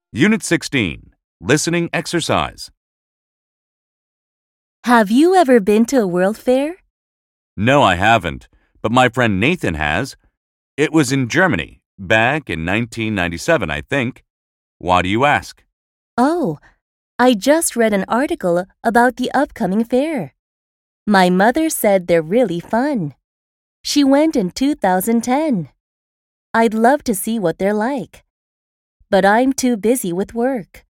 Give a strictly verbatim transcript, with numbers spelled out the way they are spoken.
Unit sixteen, Listening Exercise. Have you ever been to a World Fair? No, I haven't, but my friend Nathan has. It was in Germany, back in nineteen ninety-seven, I think. Why do you ask? Oh, I just read an article about the upcoming fair. My mother said they're really fun. She went in two thousand ten. I'd love to see what they're like. But I'm too busy with work.